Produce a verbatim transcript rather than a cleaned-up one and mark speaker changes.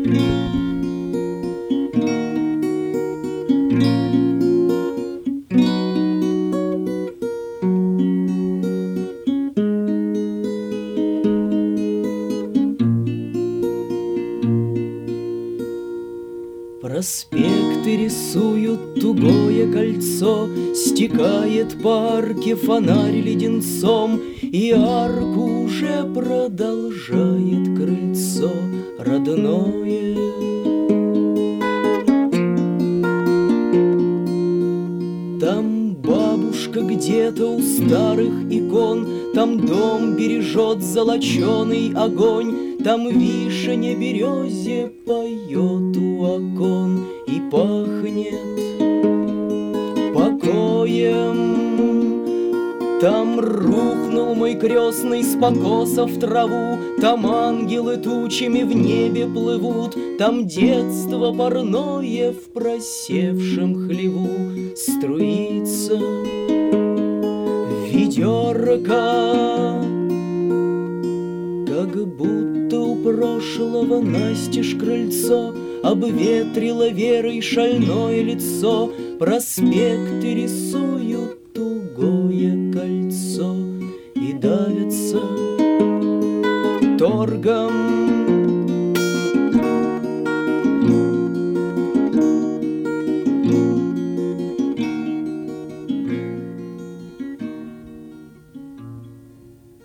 Speaker 1: Проспекты рисуют тугое кольцо, стекает по арке фонарь леденцом, и арку уже продолжает крыльцо родное. Там бабушка где-то у старых икон, там дом бережет золоченый огонь, там вишня березе поет у окон и пахнет покоем. Там рухнул мой крестный с покоса в траву, там ангелы тучами в небе плывут, там детство парное в просевшем хлеву струится ведерко. Как будто у прошлого настежь крыльцо обветрило верой шальное лицо, проспекты рисуют тугое кольцо и давятся торгом.